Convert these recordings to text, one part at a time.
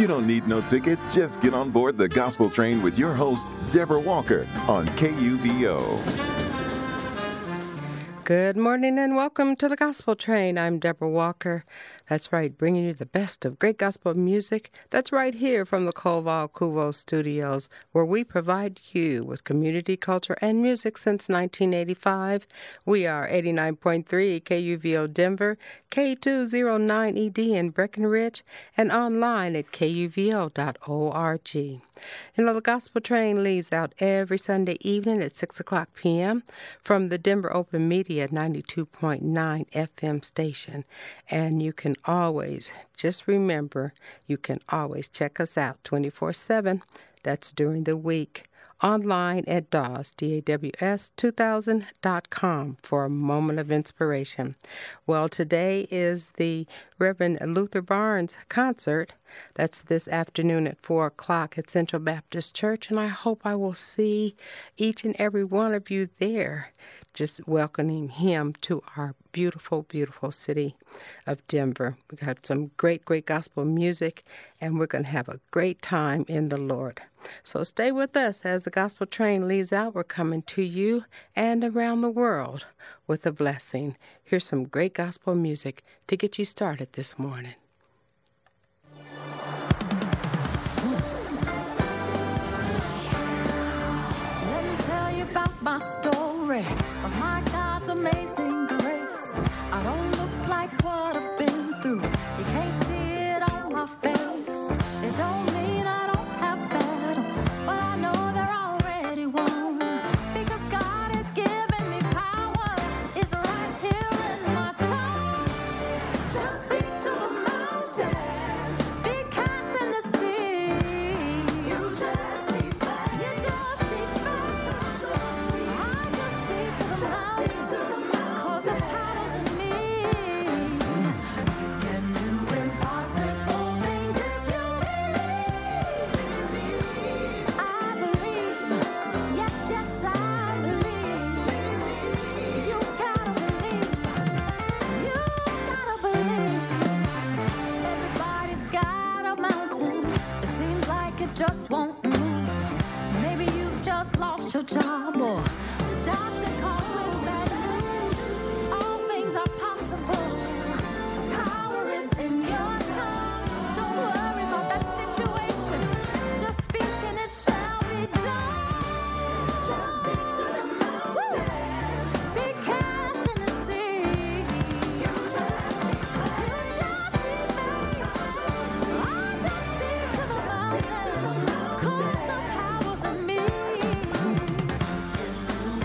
You don't need no ticket. Just get on board the Gospel Train with your host, Deborah Walker, on KUVO. Good morning and welcome to the Gospel Train. I'm Deborah Walker. That's right, bringing you the best of great gospel music. That's right here from the Koval Kuvo Studios, where we provide you with community culture and music since 1985. We are 89.3 KUVO Denver, K209ED in Breckenridge, and online at kuvo.org. You know, the Gospel Train leaves out every Sunday evening at 6 o'clock p.m. from the Denver Open Media 92.9 FM station. And you can always, just remember, you can always check us out 24/7. That's during the week. Online at DAWS2000.com for a moment of inspiration. Well, today is the Reverend Luther Barnes concert. That's this afternoon at 4 o'clock at Central Baptist Church, and I hope I will see each and every one of you there, just welcoming him to our beautiful, beautiful city of Denver. We got some great, great gospel music, and we're going to have a great time in the Lord. So stay with us as the Gospel Train leaves out. We're coming to you and around the world with a blessing. Here's some great gospel music to get you started this morning. Let me tell you about my story of my God's amazing grace. I don't look like what I've been through. You can't see it on my face. It don't mean I don't have battles, but I know they're already won. Because God has given me power. It's right here in my tongue. Just speak to the mountain. Be cast in the sea. You just be faith. You just be faith. I just speak to the mountain. Cause the power's in me. You can do impossible things if you believe. I believe. Yes, yes, I believe. You gotta believe. You gotta believe. Everybody's got a mountain. It seems like it just won't move. Maybe you've just lost your job or the doctor called with bad news. All things are possible. Power is in your tongue. Don't worry about that situation. Just speak and it shall be done. Just speak to the mountain. Be cast in the sea. You just be faith. I just speak to the mountain. Cause the power's in me.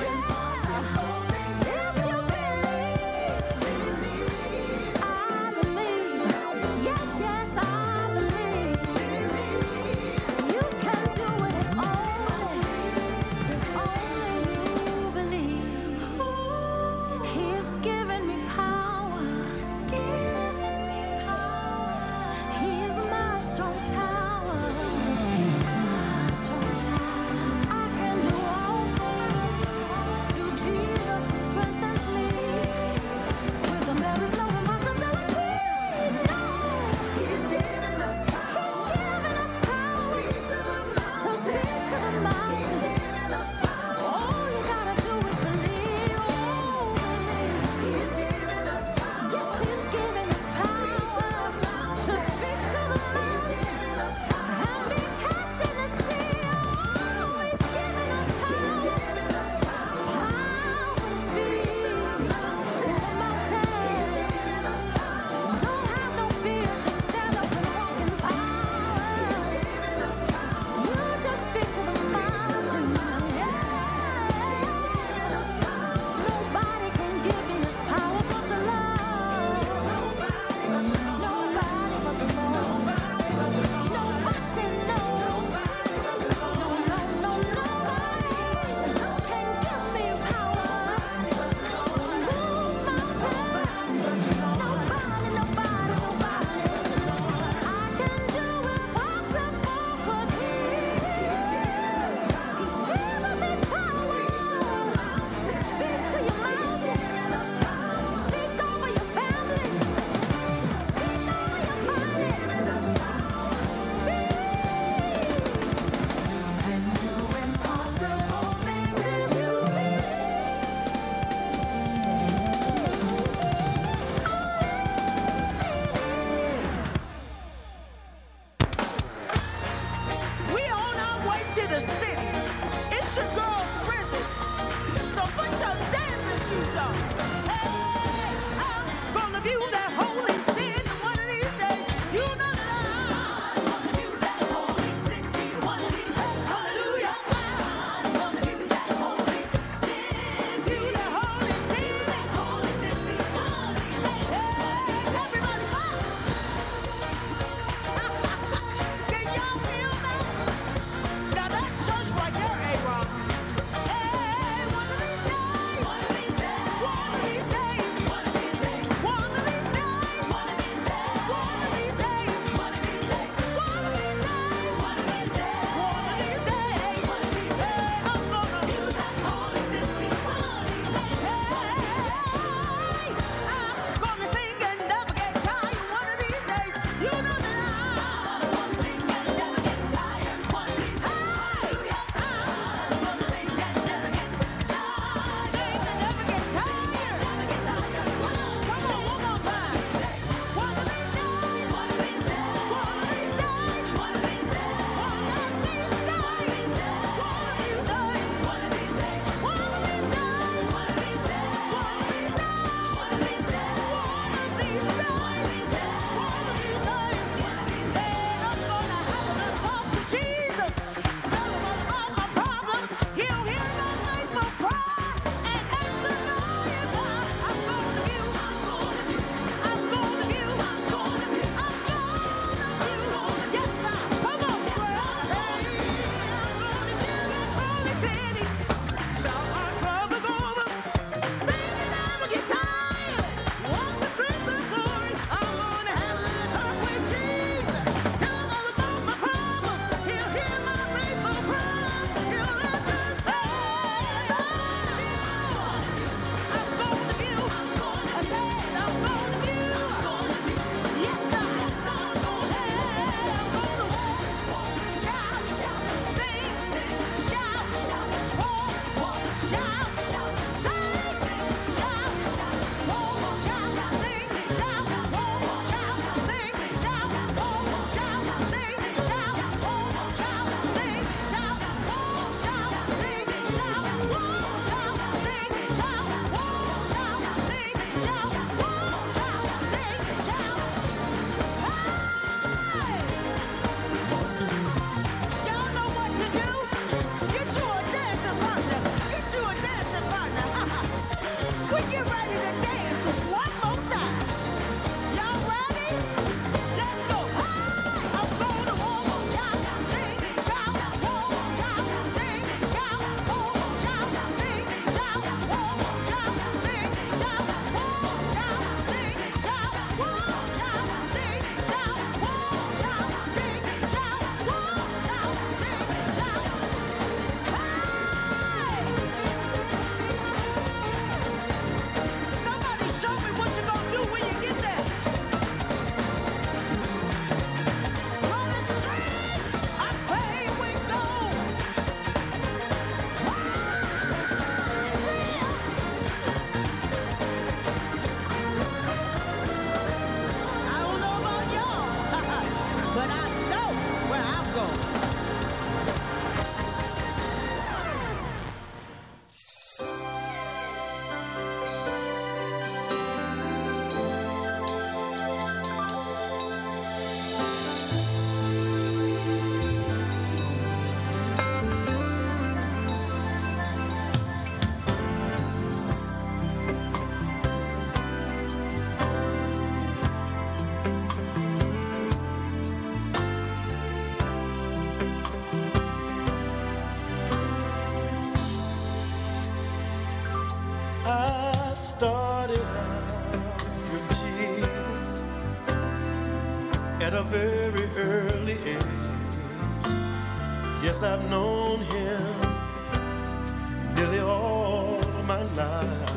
at a very early age. Yes, I've known him nearly all of my life.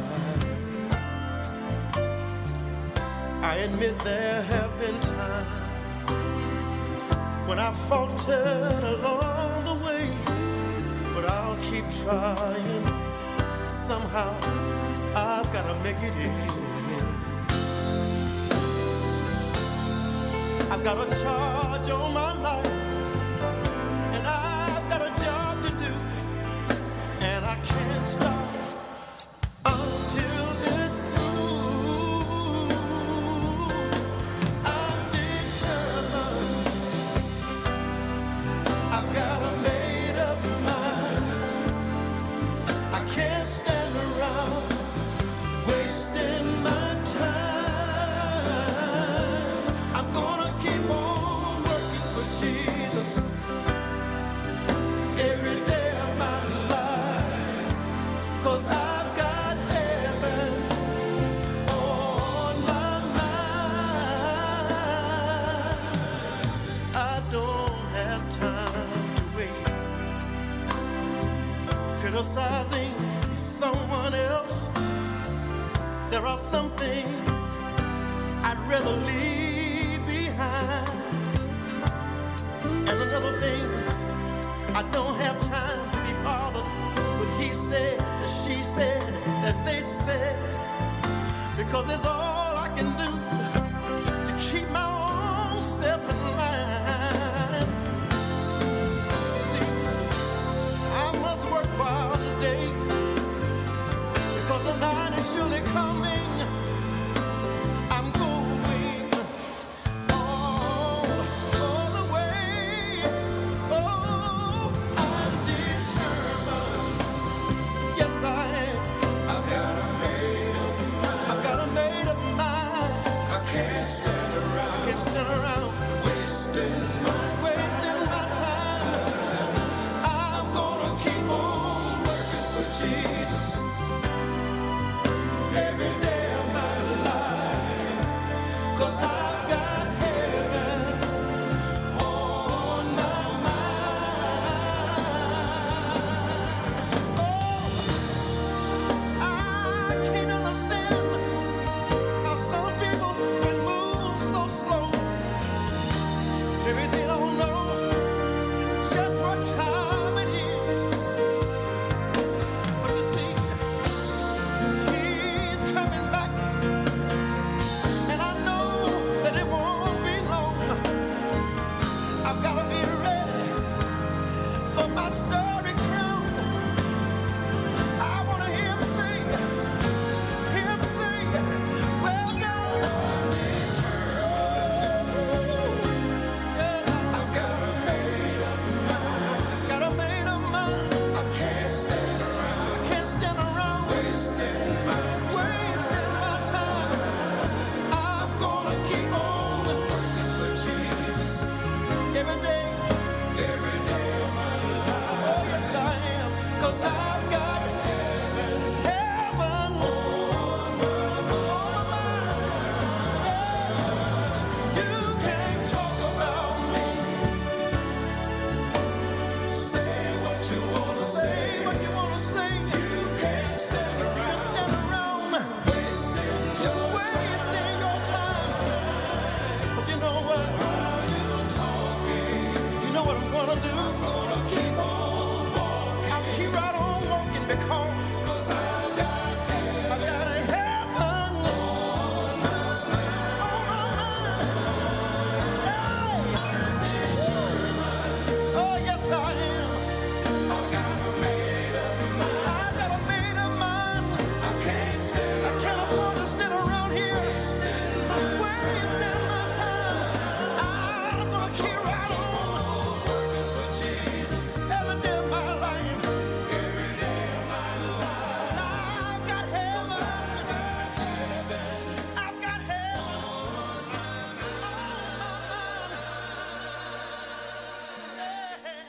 I admit there have been times when I faltered along the way, but I'll keep trying. Somehow I've got to make it in. I've got a charge on my life, and I've got a job to do, and I can't stop until it's through. I'm determined. I've got a made-up mind. I can't stand around wasting my time. I'm gonna keep on working for Jesus every day of my life, 'cause I've got heaven on my mind. I don't have time to waste criticizing someone else. There are some things I'd rather leave behind. And another thing, I don't have time to be bothered with he said, that she said, that they said, because it's all I can do to keep my own self in line. See, I must work while this day, because the night is surely coming. I'm going all the way. Oh, I'm determined. Yes, I am. I've got a made-up mind. I've got a made-up mind. I can't stand around. I can't stand around wasting my time. I'm gonna keep on working for Jesus every day of my life, 'cause I've got heaven on my mind. Oh, I can't understand how some people can move so slow. Maybe they don't know just what time it is. But you see, he's coming back, and I know that it won't be long. I've got to be ready for my story crown. I want to hear him sing, well done. Yeah, I've got a made-up mind. I can't stand around wasting my time. I'm gonna keep on working for Jesus every day of my life. Oh, yes, I am, 'cause I've got heaven on my mind. Yeah. You can't talk about me. Say what you wanna say. You can't stand around wasting your time. But you know what? You know what I'm gonna do? I'm gonna keep on walking. I'll keep right on walking, because I've got a heaven on my mind. Hey. Oh, yes, I am. I've got a made-up mind. I can't afford to stand around here wasting my time. I'm gonna keep right on working for Jesus every day of my life. I've got heaven. I've got heaven on my mind. Hey.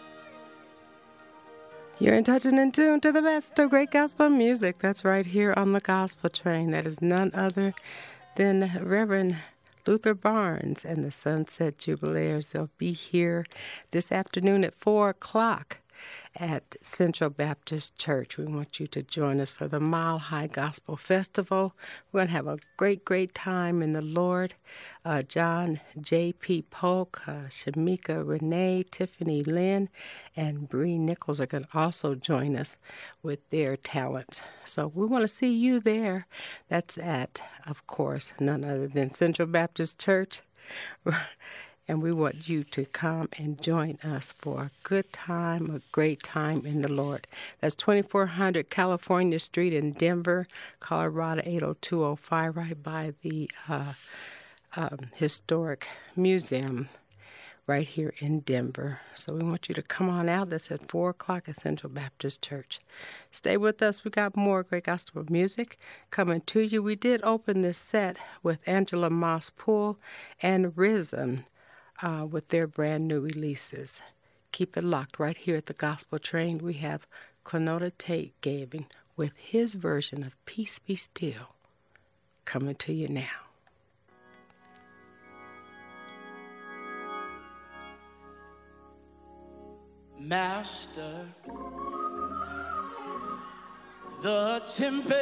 You're in touch and in tune to the best of great gospel music. That's right here on the Gospel Train. That is none other than Reverend Luther Barnes and the Sunset Jubileers. They'll be here this afternoon at 4 o'clock at Central Baptist Church. We want you to join us for the Mile High Gospel Festival. We're going to have a great, great time in the Lord. John J.P. Polk, Shamika Renee, Tiffany Lynn, and Bree Nichols are going to also join us with their talents. So we want to see you there. That's at, of course, none other than Central Baptist Church. And we want you to come and join us for a good time, a great time in the Lord. That's 2400 California Street in Denver, Colorado 80205, right by the Historic Museum right here in Denver. So we want you to come on out. That's at 4 o'clock at Central Baptist Church. Stay with us. We got more great gospel music coming to you. We did open this set with Angela Moss Poole and Risen. With their brand new releases. Keep it locked right here at the Gospel Train. We have Clenota Tate Gavin with his version of Peace Be Still coming to you now. Master, the tempest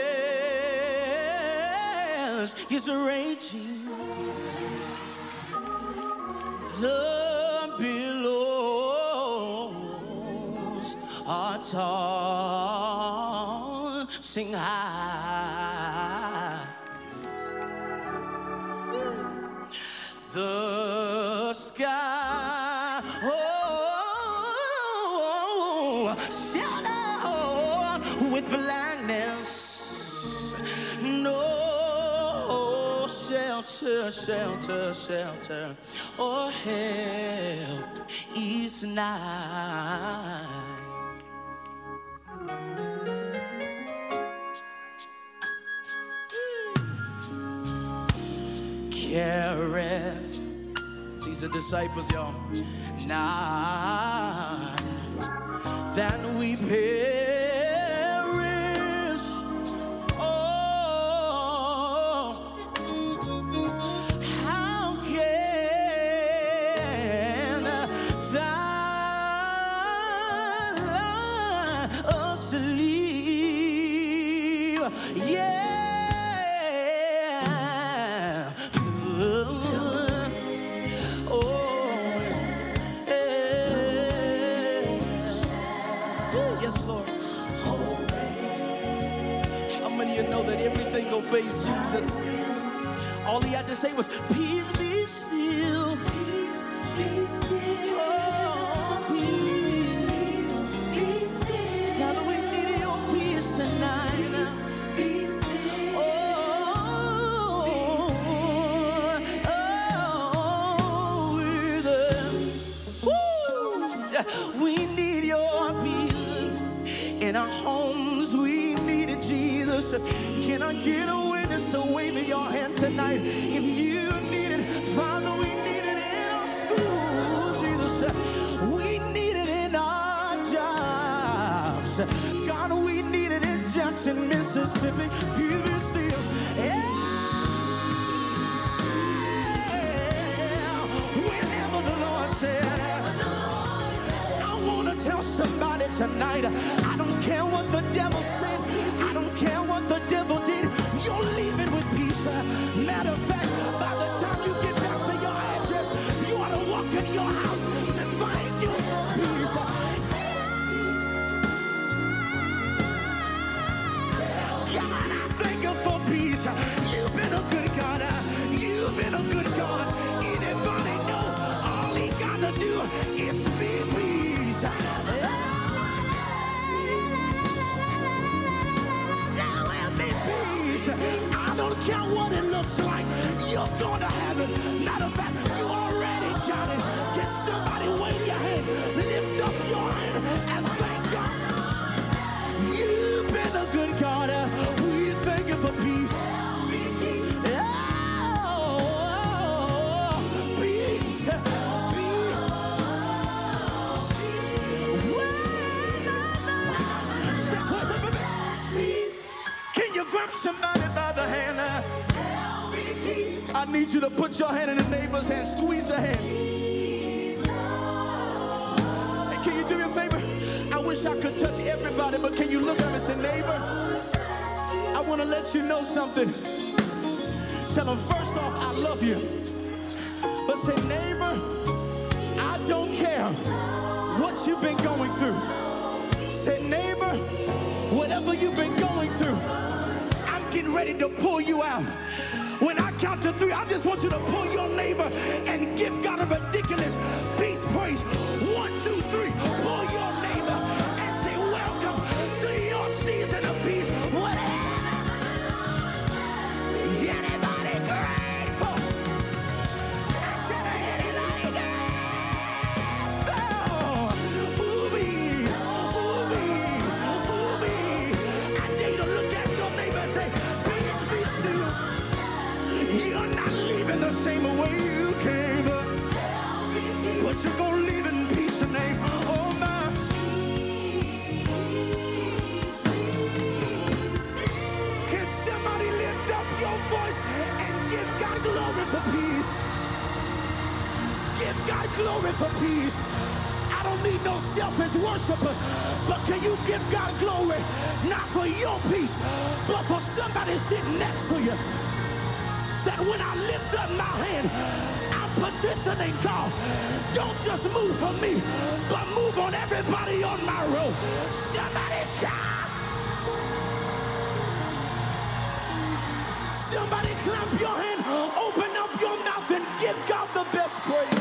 is raging. The billows are tossing high. The sky, shadowed with blackness. No shelter, or help is nigh. Careth, these are disciples, y'all. Now that we perish, oh, how can thou us leave? Yeah. Obeys Jesus. All he had to say was, peace be still. Peace be still. Oh, peace be still. Father, we need your peace tonight. Peace be still. We need your peace in our homes. We needed Jesus. Can I get a witness to wave in your hand tonight? If you need it, Father, we need it in our school, Jesus. We need it in our jobs. God, we need it in Jackson, Mississippi. Peace be still. Yeah. Whenever the Lord said, I want to tell somebody tonight, I don't care what the devil said. I don't care what the devil did. You're leaving with peace. Matter of fact, by the time you get back to your address, you ought to walk in your house and say, thank you for peace. God, I thank you for peace. You've been a good God. You've been a good God. Anybody know all he got to do is speak peace. I don't care what it looks like, you're gonna have it. Matter of fact, you already got it. Can somebody wave your hand, lift up your hand, and thank God. You've been a good God. We thank you for peace. Somebody by the hand. I need you to put your hand in the neighbor's hand, squeeze her hand. Hey, can you do me a favor? I wish I could touch everybody, but can you look at them and say, neighbor, I want to let you know something. Tell them, first off, I love you. But say, neighbor, I don't care what you've been going through. Say, neighbor, whatever you've been going through, I'm getting ready to pull you out. When I count to 3, I just want you to pull your neighbor and give God a ridiculous peace praise. 1, 2, 3. Pull your neighbor and say, welcome to your season of peace. Whatever. Anybody grateful? I said, anybody grateful? Ooh-wee, ooh-wee, ooh-wee. I need you to look at your neighbor and say, peace be still. You're not leaving the same way you came, but you're gonna leave in peace and name. Oh my. Can somebody lift up your voice and give God glory for peace? Give God glory for peace. I don't need no selfish worshipers, but can you give God glory not for your peace, but for somebody sitting next to you? That when I lift up my hand, I'm petitioning God. Don't just move for me, but move on everybody on my road. Somebody shout. Somebody clap your hand, open up your mouth, and give God the best praise.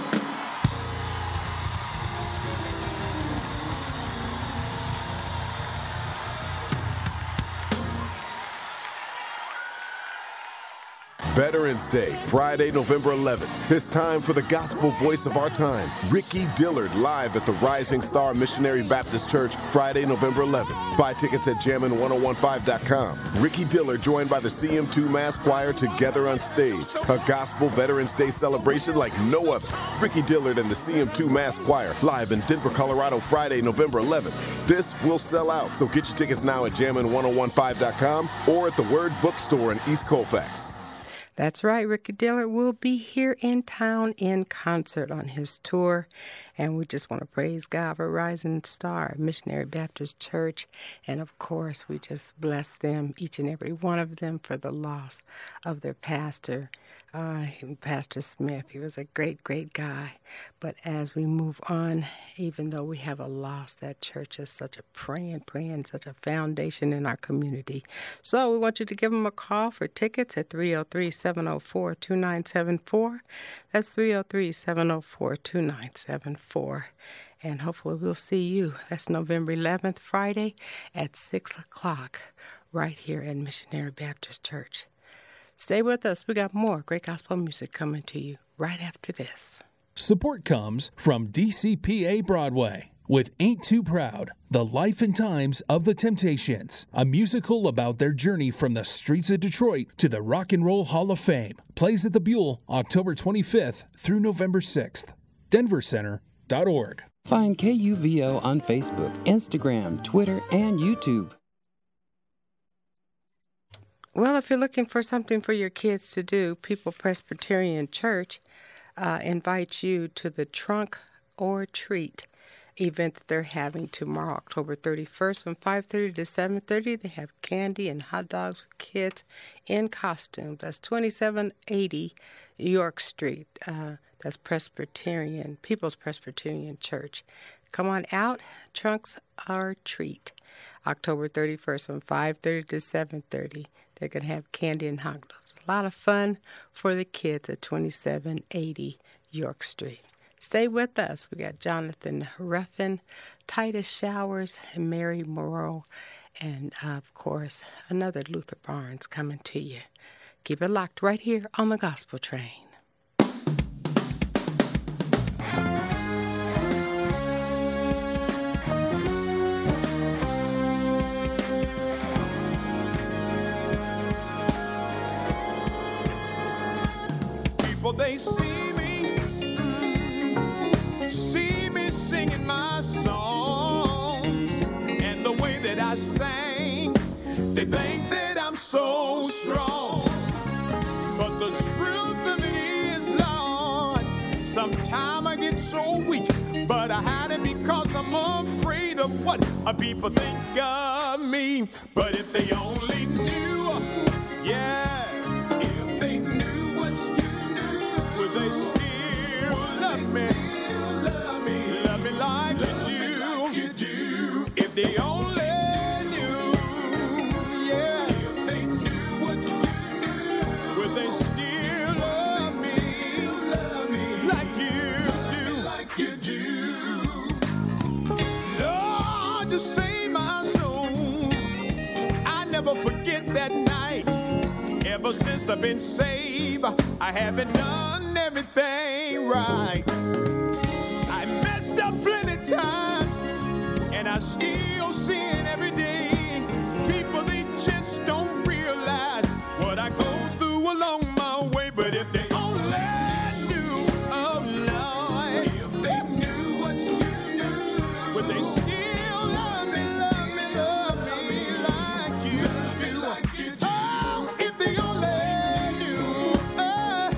Veterans Day, Friday, November 11th. It's time for the gospel voice of our time, Ricky Dillard, live at the Rising Star Missionary Baptist Church, Friday, November 11th. Buy tickets at jammin1015.com. Ricky Dillard joined by the CM2 Mass Choir together on stage. A gospel Veterans Day celebration like no other. Ricky Dillard and the CM2 Mass Choir, live in Denver, Colorado, Friday, November 11th. This will sell out, so get your tickets now at jammin1015.com or at the Word Bookstore in East Colfax. That's right. Ricky Dillard will be here in town in concert on his tour. And we just want to praise God for Rising Star Missionary Baptist Church. And, of course, we just bless them, each and every one of them, for the loss of their pastor, Pastor Smith. He was a great, great guy. But as we move on, even though we have a loss, that church is such a praying, such a foundation in our community. So we want you to give them a call for tickets at 303-704-2974. That's 303-704-2974. And hopefully we'll see you. That's November 11th, Friday at 6 o'clock right here at Missionary Baptist Church. Stay with us. We got more great gospel music coming to you right after this. Support comes from DCPA Broadway with Ain't Too Proud, The Life and Times of the Temptations, a musical about their journey from the streets of Detroit to the Rock and Roll Hall of Fame. Plays at the Buell October 25th through November 6th. DenverCenter.org. Find KUVO on Facebook, Instagram, Twitter, and YouTube. Well, if you're looking for something for your kids to do, People Presbyterian Church invites you to the Trunk or Treat event that they're having tomorrow, October 31st from 5:30 to 7:30. They have candy and hot dogs for kids in costume. That's 2780 York Street. That's Presbyterian, People's Presbyterian Church. Come on out, Trunks or Treat, October 31st from 5:30 to 7:30. They're going to have candy and hot dogs. A lot of fun for the kids at 2780 York Street. Stay with us. We got Jonathan Ruffin, Titus Showers, and Mary Moreau, and, of course, another Luther Barnes coming to you. Keep it locked right here on the Gospel Train. They see me singing my songs, and the way that I sang, they think that I'm so strong, but the truth of it Sometimes I get so weak, but I hide it because I'm afraid of what people think of me. But if they only knew, yeah, if they knew what you knew, would they still love me? Love me like you do. If they only knew, yeah, if they knew what you knew, would they still love me like you do? Lord, to save my soul, I never forget that night. Ever since I've been saved, I haven't done everything right. I messed up plenty times, and I still sin every day. People, they just don't realize what I go through along my way. But if they only knew, oh Lord, if they knew what you knew, would they still love me like you do? Oh, if they only knew, would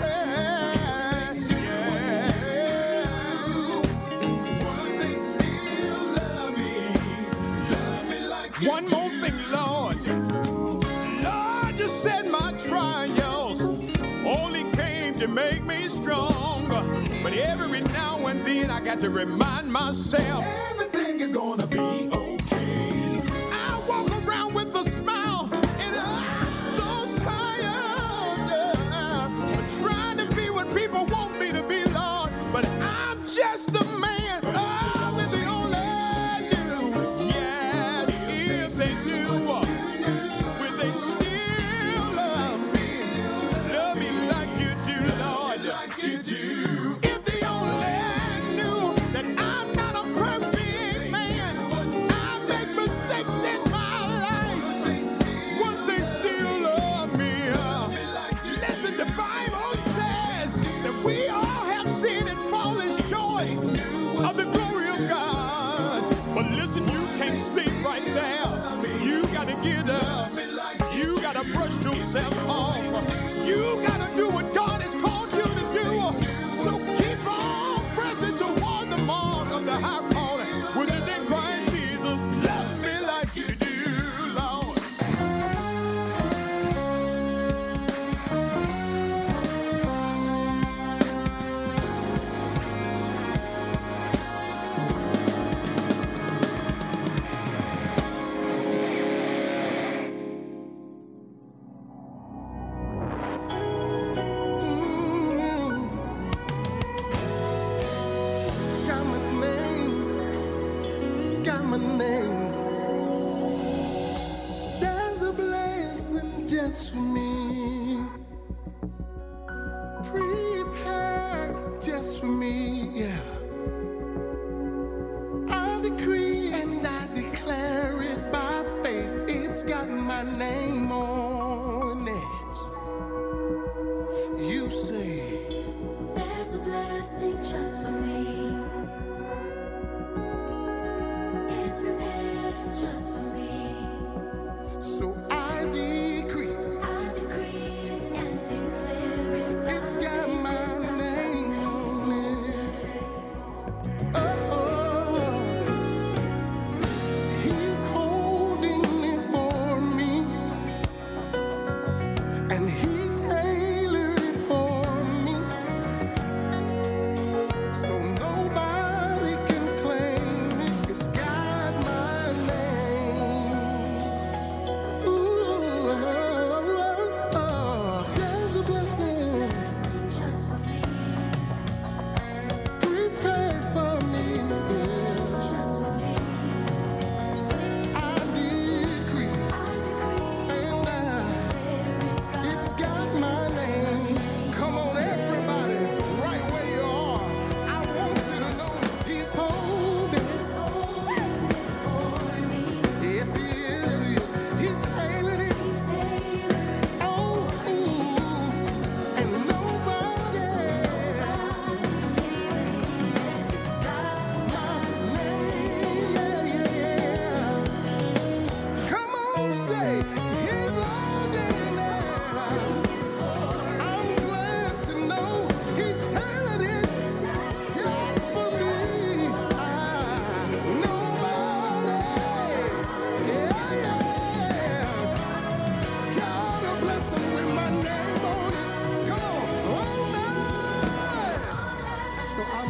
they still love me like you do? One more thing, Lord. Lord, you said my trials only came to make me stronger. But every now and then I got to remind myself everything is gonna be okay. I walk around with a smile and I'm so tired of trying to be what people want me to be, Lord. But I'm just a man. Oh, if they only knew, yeah, if they knew, would they still love me like you do, Lord? If they only knew that I'm not a perfect man, I make mistakes in my life, would they still love me? Listen, the Bible says that we all have sinned and fallen short of the glory of God. But listen, you can't stay right there. You gotta get up. You gotta brush yourself off. You gotta do what God has called you to do. So keep on pressing toward the mark of the high calling, which is in Christ Jesus. Love me like you do, Lord. Got my name. There's a blessing just for me, prepared just for me. Yeah, I decree and I declare it by faith. It's got my name on it. You say There's a blessing just for me. It's prepared just for me. so. I decree I decree it and declare it. it's got my name on it. Oh, he's holding it for me, and he tailored it for me. So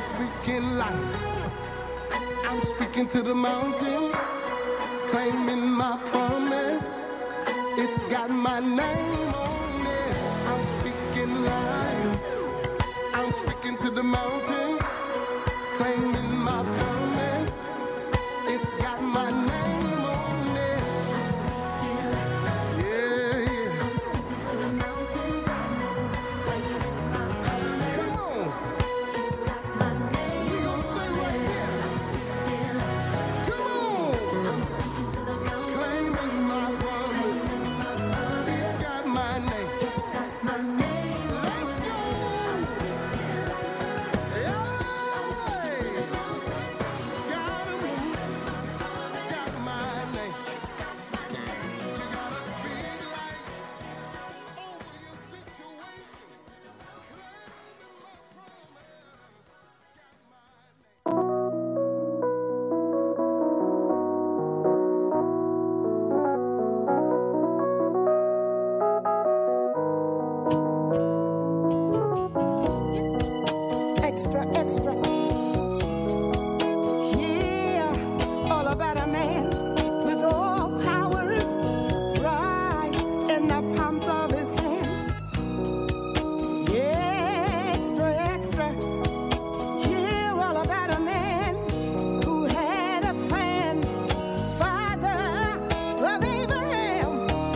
speaking life. I'm speaking to the mountains, claiming my promise. It's got my name on it. I'm speaking life. I'm speaking to the mountains, claiming my promise. It's got my name on it. Yeah, yeah. I'm speaking to the mountains, claiming my promise. Come on. It's got my name. We gon' stay right here. I'm speaking. Come on. I'm speaking to the mountains, Claiming my promise. claiming my promise. It's got my name. It's got my name. Let's go. I'm speaking. Yeah. To the mountains, Gotta move. Got my name. it's got my name. You gotta speak life over your situation. Claiming my promise. Got my name. Extra, extra. Yeah, all about a man with all powers right in the palms of his hands. Yeah, extra, extra. Yeah, all about a man who had a plan. Father of Abraham.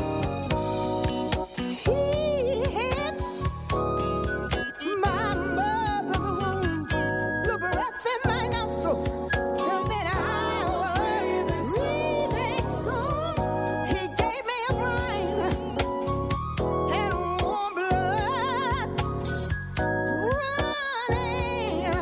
He had my mother the womb, blew breath in my nostrils. Till then I was breathing soon. He gave me a brain and warm blood running in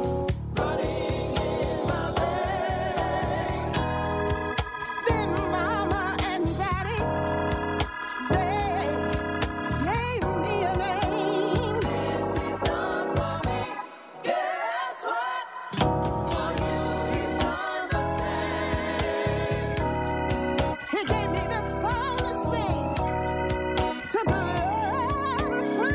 my veins. Then Mama and Daddy, they gave me a name. This is done for me. Guess what? For you, he's done the same. He gave me this song to sing, to glorify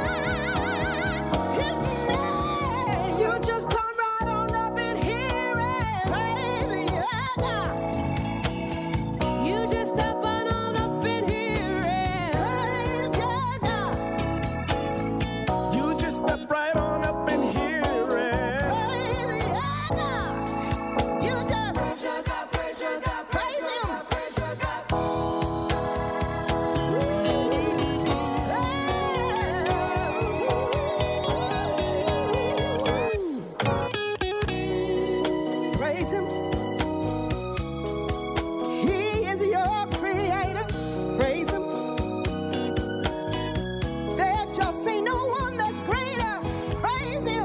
his name. You just come right on up in here and praise the God. You just step on up in here and praise God. You just step right on up in here and Praise the God. You just praise your God, praise your God, praise Him. Praise your God. Praise Him. He is your creator. Praise Him. There just ain't no one that's greater. Praise Him.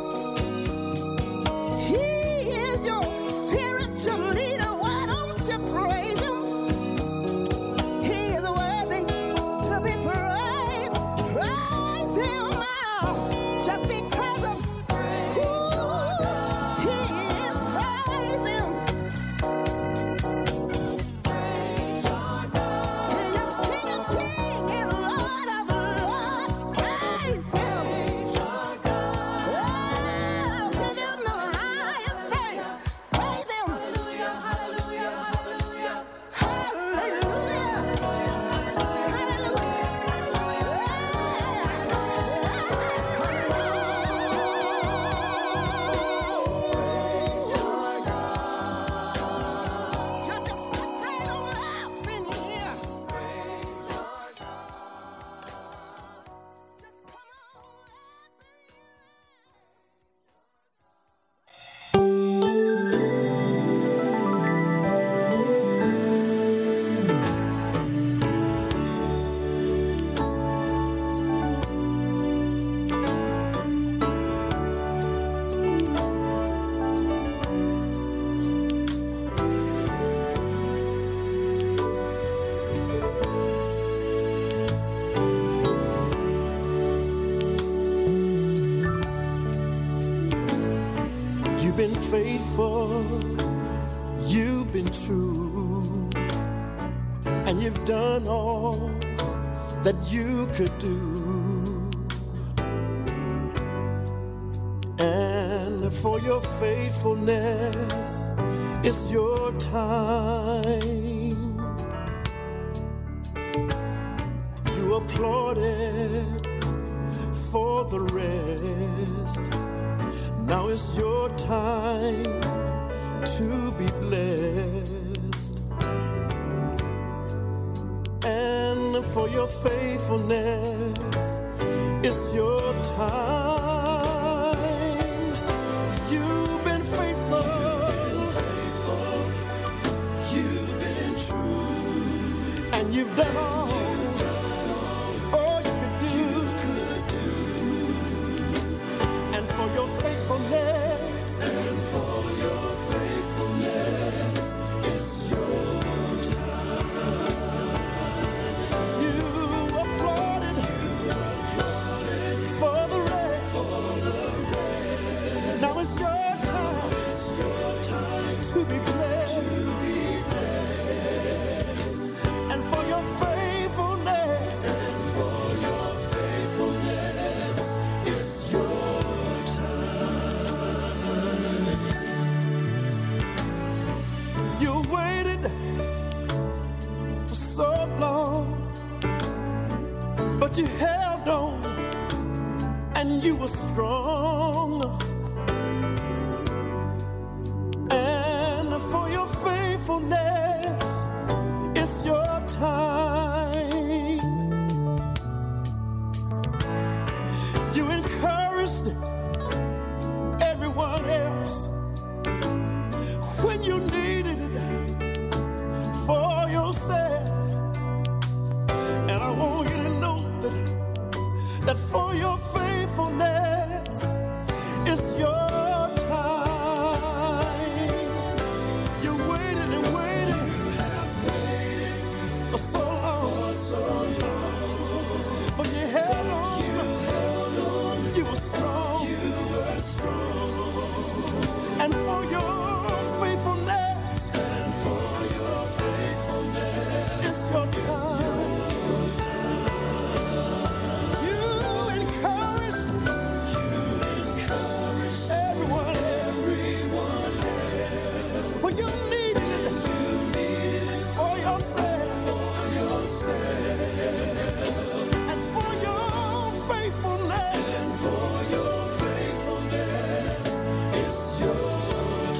He is your spiritual leader. Why don't you praise Him? He is worthy to be praised. Praise Him now. Just because of who He is. Praise Him. Praise your God. He is King of Kings and Lord of Lords. Praise Him. Praise your God. Oh, give Him the highest praise. Praise Him. Hallelujah, hallelujah, hallelujah. Hallelujah. Hallelujah. You just step right on up in here. Praise your God. Just come on up in here. You've been faithful, you've been true, and you've done all that you could do. And And for your faithfulness, it's your time. You applauded for the rest. Now it's your time to be blessed. And for your faithfulness, it's your time. You've been faithful. You've been true. And you've done all you could do. And for your faithfulness. And for your faithfulness, it's your time. You applauded for the rest. Now it's your time to be blessed. And for your faithfulness. And for your faithfulness, it's your time. You waited for so long, but you held on and you were strong. And for your faithfulness, it's your time. You encouraged everyone else when you needed it for yourself. And I want you to know that for your faithfulness, it's your time. You waited and waited for so long, but you held on. You were strong. And for your faithfulness, it's your time. You encouraged everyone else when you needed it for yourself. And for your faithfulness, it's your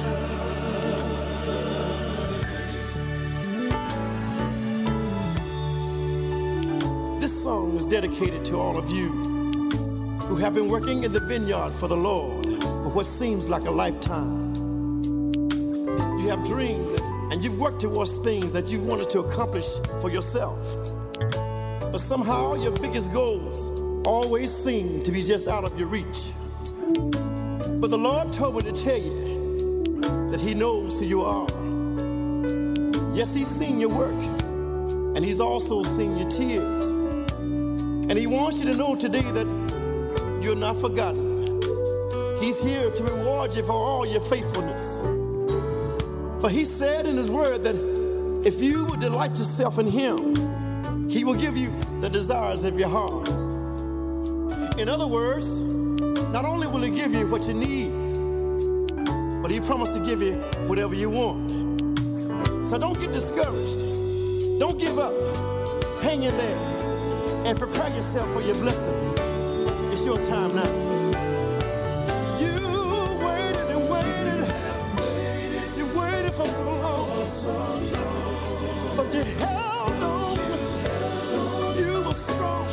time. This song is dedicated to all of you who have been working in the vineyard for the Lord for what seems like a lifetime. You have dreamed and you've worked towards things that you wanted to accomplish for yourself. But somehow your biggest goals always seem to be just out of your reach. But the Lord told me to tell you that He knows who you are. Yes, He's seen your work, and He's also seen your tears. And He wants you to know today that you're not forgotten. He's here to reward you for all your faithfulness. For He said in His word that if you would delight yourself in Him, He will give you the desires of your heart. In other words, not only will He give you what you need, but He promised to give you whatever you want. So don't get discouraged. Don't give up. Hang in there and prepare yourself for your blessing. It's your time now. You waited and waited. You waited for so long. But you held on. You were strong.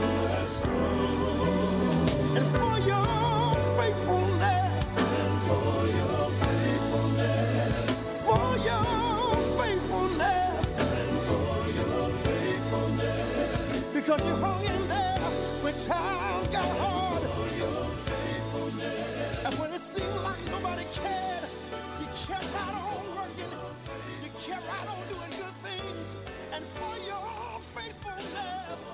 And for your faithfulness. For your faithfulness. Because you hung in there when times got hard. And when it seemed like nobody cared, you kept right on working. You kept right on doing good things. And for your faithfulness.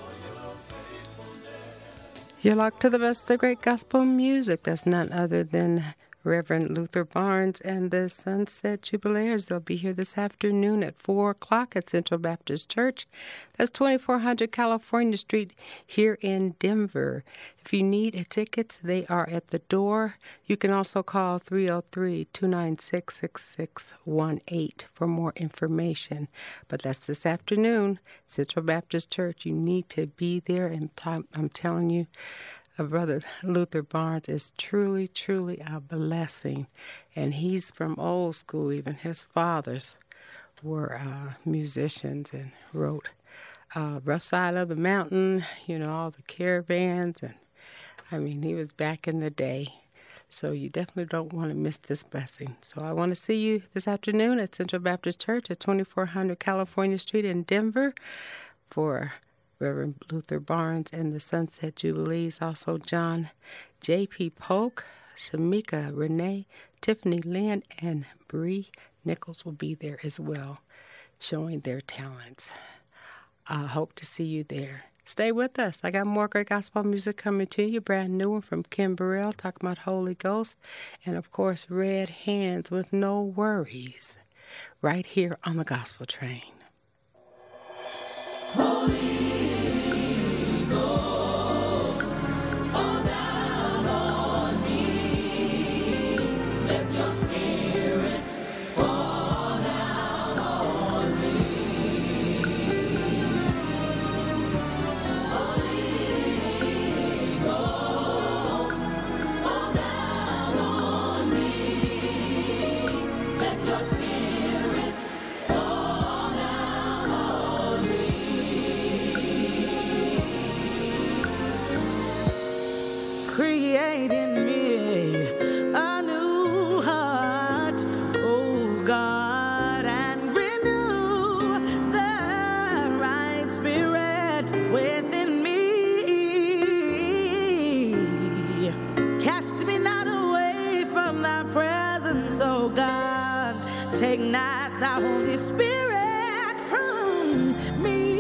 You're locked to the best of great gospel music. That's none other than Reverend Luther Barnes and the Sunset Jubileers. They'll be here this afternoon at 4 o'clock at Central Baptist Church. That's 2400 California Street here in Denver. If you need tickets, they are at the door. You can also call 303-296-6618 for more information. But that's this afternoon, Central Baptist Church. You need to be there, and I'm telling you, Brother Luther Barnes is truly, truly a blessing. And he's from old school. Even his fathers were musicians and wrote Rough Side of the Mountain, you know, all the caravans. And I mean, he was back in the day. So you definitely don't want to miss this blessing. So I want to see you this afternoon at Central Baptist Church at 2400 California Street in Denver for Reverend Luther Barnes and the Sunset Jubilees. Also John J.P. Polk, Shamika Renee, Tiffany Lynn, and Bree Nichols will be there as well, showing their talents. I hope to see you there. Stay with us. I got more great gospel music coming to you. Brand new one from Kim Burrell, talking about Holy Ghost. And, of course, Red Hands with No Worries, right here on the Gospel Train. Create in me a new heart, oh God, and renew the right spirit within me. Cast me not away from thy presence, oh God. Take not thy Holy Spirit from me.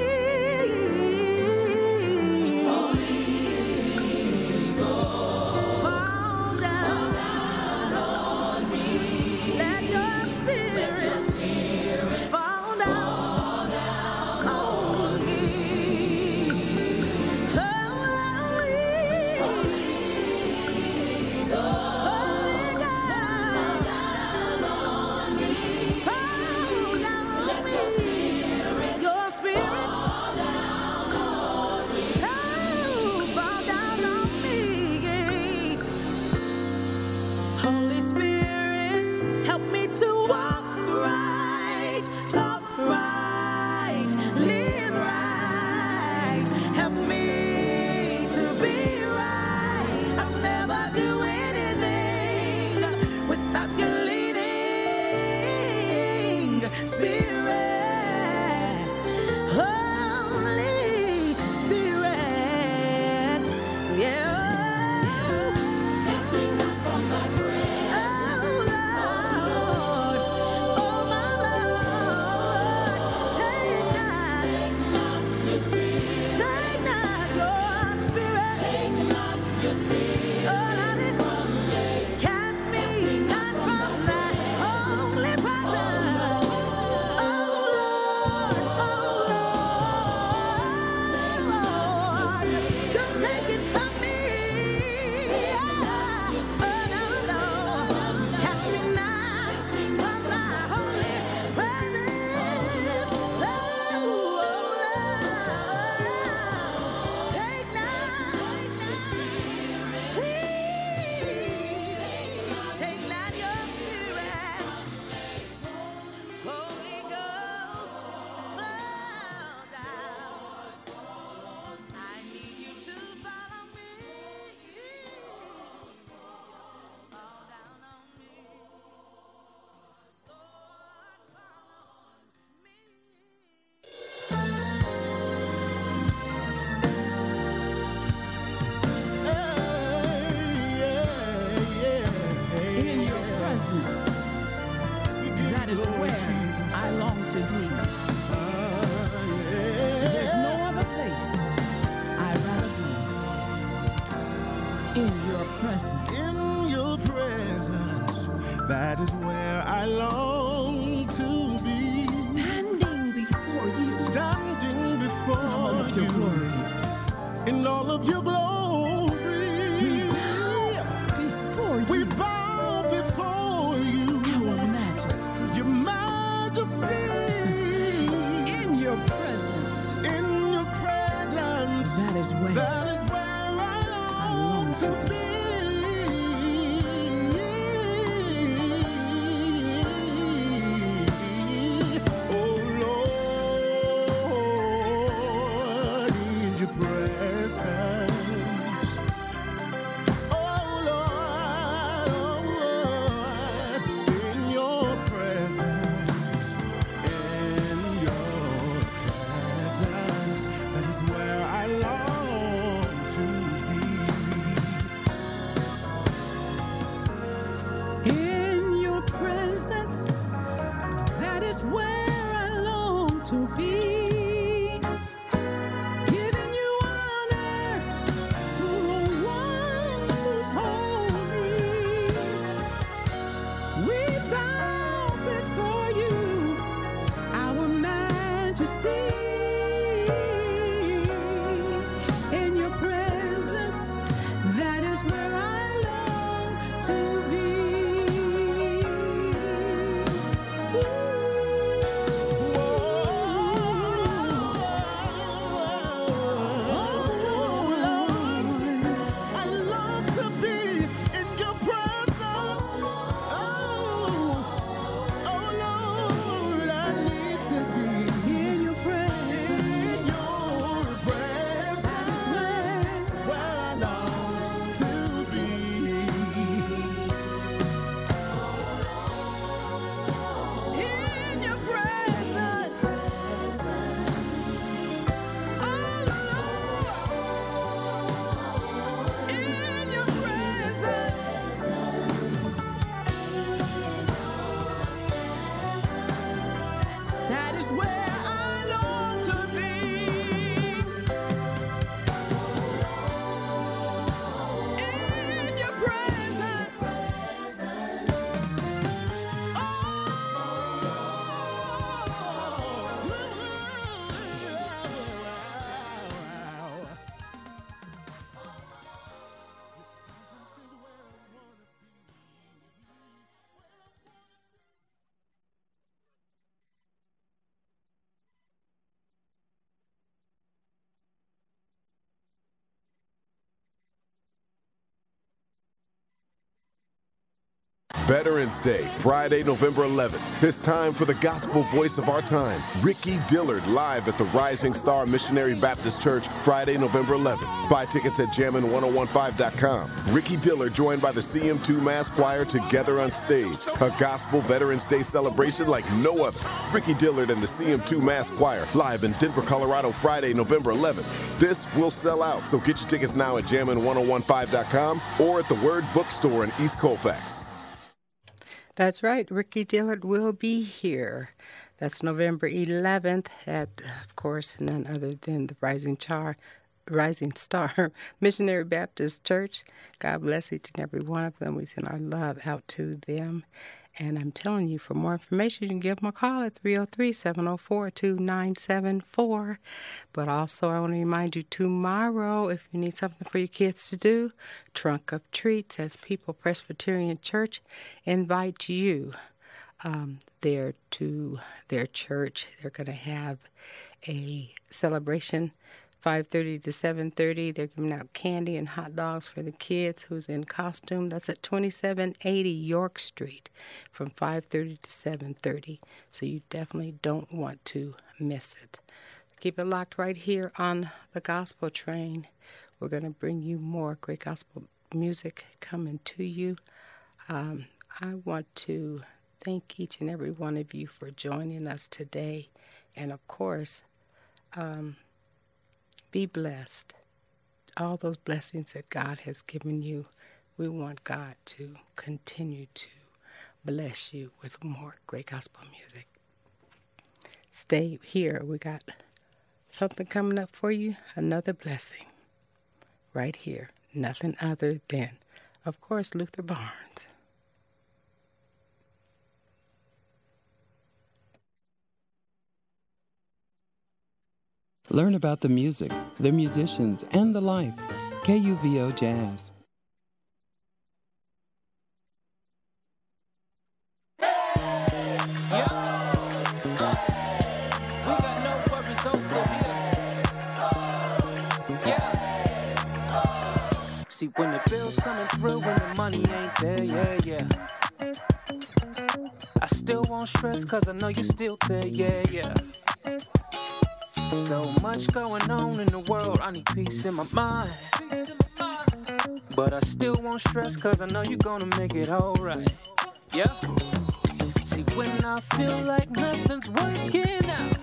Holy Spirit, help me to walk right, talk right, live right. Help me to be right. I'll never do anything without your leading Spirit. Holy Spirit, yeah. From thy presence, oh Lord, oh my is where I long to be. Standing before you Standing before all of your you glory. in all of your glory. We bow before We you, bow before you, our majesty. your majesty. In your presence, In your presence, that is where that is where I long to be. Oh Lord, in your presence. Oh Lord, in your presence. In your presence, that is where I long to be. in your presence, that is where I long to be. Giving you honor to the one who's holy. We bow before you, our majesty. In your presence, that is where I long to be. I long to be in your presence. Oh Lord, I need to be In your presence, in your presence. Where I long to be. in your presence, in your presence, that is where I long to be. In your presence, Veterans Day, Friday, November 11th. It's time for the gospel voice of our time, Ricky Dillard, live at the Rising Star Missionary Baptist Church, Friday, November 11th. Buy tickets at jammin1015.com. Ricky Dillard joined by the CM2 Mass Choir together on stage. A gospel Veterans Day celebration like no other. Ricky Dillard and the CM2 Mass Choir, live in Denver, Colorado, Friday, November 11th. This will sell out, so get your tickets now at jammin1015.com or at the Word Bookstore in East Colfax. That's right. Ricky Dillard will be here. That's November 11th at, of course, none other than the Rising Star Missionary Baptist Church. God bless each and every one of them. We send our love out to them. And I'm telling you, for more information, you can give them a call at 303-704-2974. But also, I want to remind you, tomorrow, if you need something for your kids to do, Trunk of Treats, as People Presbyterian Church invites you there to their church. They're going to have a celebration 5:30 to 7:30. They're giving out candy and hot dogs for the kids who's in costume. That's at 2780 York Street from 5:30 to 7:30. So you definitely don't want to miss it. Keep it locked right here on the Gospel Train. We're going to bring you more great gospel music coming to you. I want to thank each and every one of you for joining us today. And, of course, be blessed. All those blessings that God has given you, we want God to continue to bless you with more great gospel music. Stay here. We got something coming up for you, another blessing right here. Nothing other than, of course, Luther Barnes. Learn about the music, the musicians, and the life. KUVO Jazz. See, when the bills coming through and the money ain't there, yeah. I still won't stress cause I know you're still there, yeah. So much going on in the world, I need peace in my mind. But I still won't stress cause I know you're gonna make it alright, yeah. See, when I feel like nothing's working out,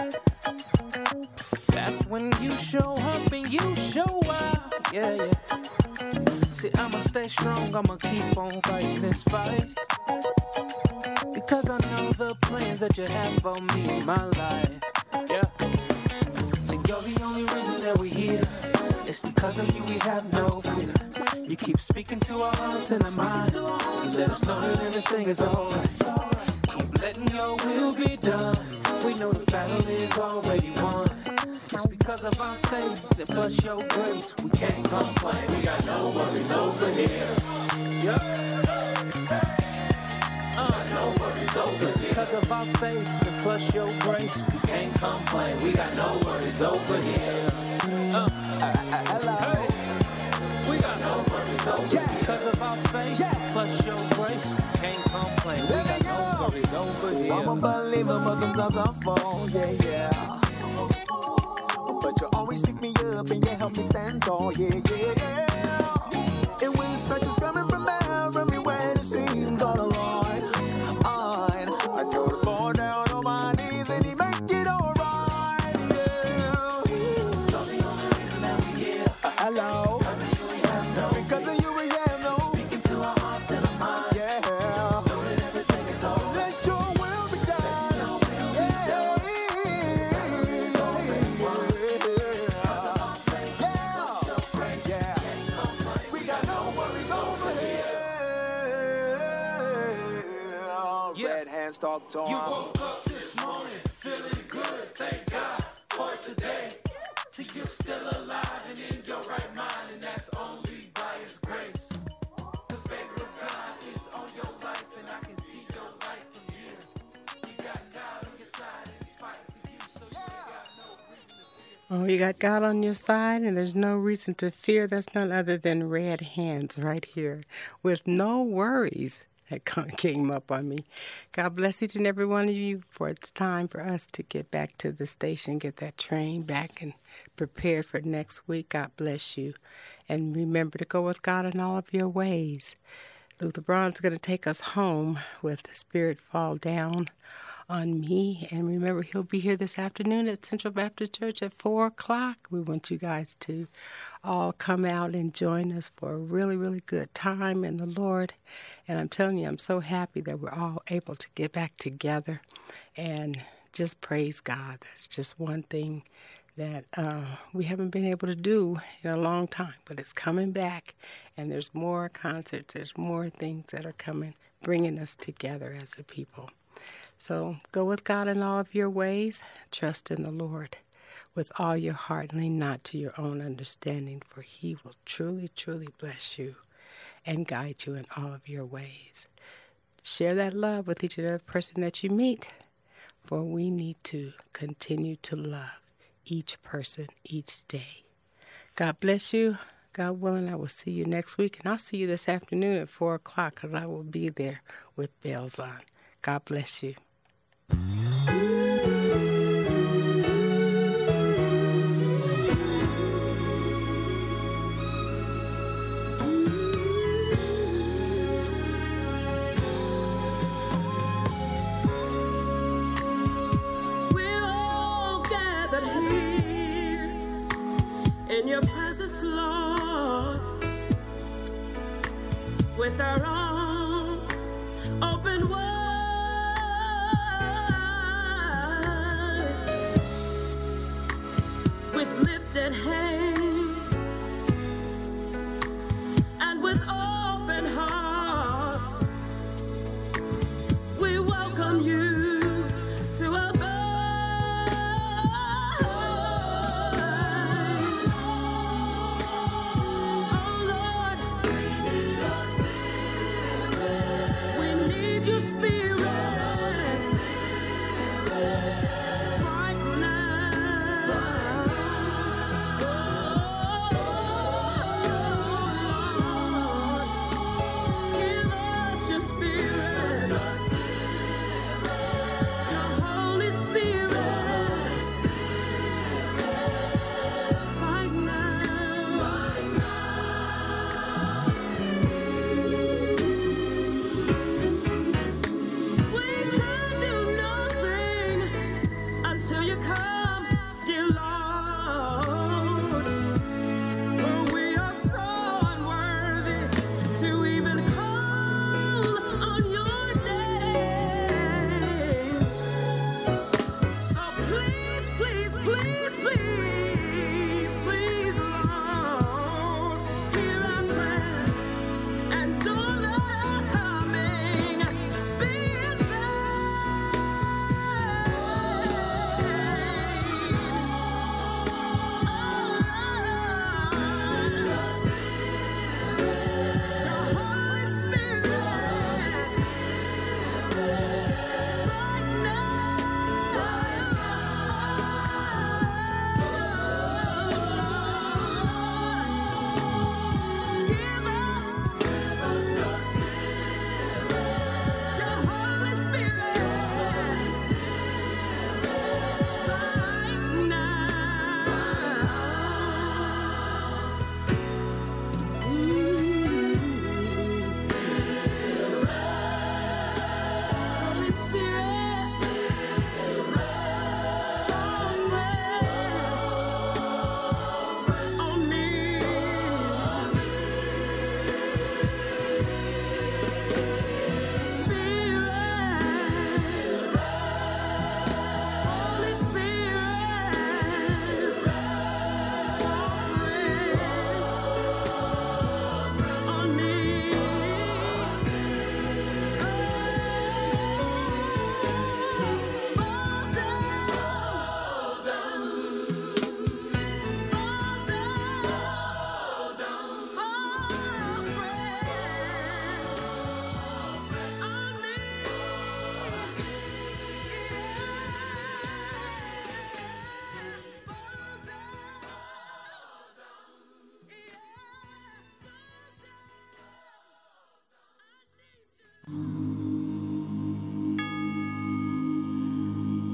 that's when you show up and you show out, yeah. See, I'ma stay strong, I'ma keep on fighting this fight, because I know the plans that you have for me in my life, yeah. See, you're the only reason that we're here. It's because of you we have no fear. You keep speaking to our hearts and our minds. You let us know that everything is alright. Keep letting your will be done. We know the battle is already won. It's because of our faith and plus your grace we can't complain. We got no worries over here. No worries over it's because of our faith and plus your grace we can't complain. We got no worries over here. Hello. Hey. We got no worries over here. It's because of our faith plus your grace we can't complain. We got no worries over here. I'm a believer, but sometimes I fall, yeah. But you always pick me up and you help me stand tall, yeah. And when the strength is coming from everywhere, it seems all alone. I know to fall down on my knees and he make it alright, yeah. You're the only reason that we here. Hello. Because of you we have no. Speaking to our hearts and our minds. Yeah. Know that everything is alright. Let your will be done. Yeah. We got no worries over here. Red hands talk to You woke up this morning feeling good, thank God for today. See, you're still alive and in your right mind, and that's only by His grace. The favor of God is on your life, and I can see your life from here. You got God on your side, and He's fighting for you, so you ain't got no reason to fear. Oh, you got God on your side, and there's no reason to fear. That's none other than Red Hands right here with no worries. That came up on me. God bless each and every one of you, for it's time for us to get back to the station, get that train back and prepared for next week. God bless you. And remember to go with God in all of your ways. Luther Braun's going to take us home with The Spirit Fall Down on Me. And remember, he'll be here this afternoon at Central Baptist Church at 4 o'clock. We want you guys to all come out and join us for a really, really good time in the Lord. And I'm telling you, I'm so happy that we're all able to get back together and just praise God. That's just one thing that we haven't been able to do in a long time, but it's coming back, and there's more concerts, there's more things that are coming, bringing us together as a people. So go with God in all of your ways, trust in the Lord with all your heart, lean not to your own understanding, for He will truly, truly bless you and guide you in all of your ways. Share that love with each and every person that you meet, for we need to continue to love each person each day. God bless you. God willing, I will see you next week, and I'll see you this afternoon at 4 o'clock because I will be there with bells on. God bless you. We're all gathered here in your presence, Lord, with our arms open wide, with lifted hands and with open hearts. We welcome you to our God.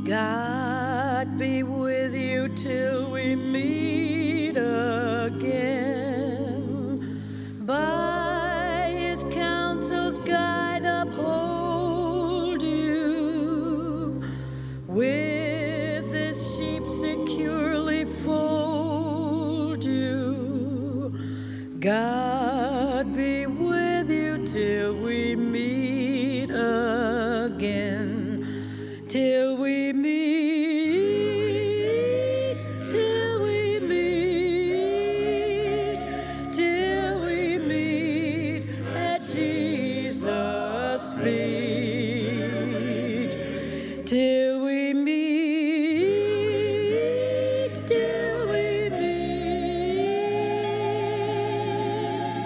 God be with you till we meet again. By his counsel's guide uphold you. With his sheep securely fold you. God be with you till we meet again. Till we meet, till we meet, till we meet at Jesus' feet. Till we meet, till we meet.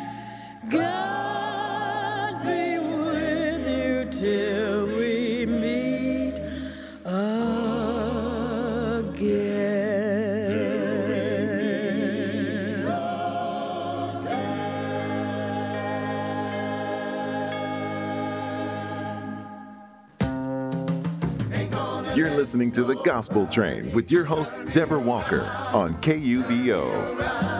God be with you till we meet You're listening to The Gospel Train with your host, Deborah Walker, on KUVO.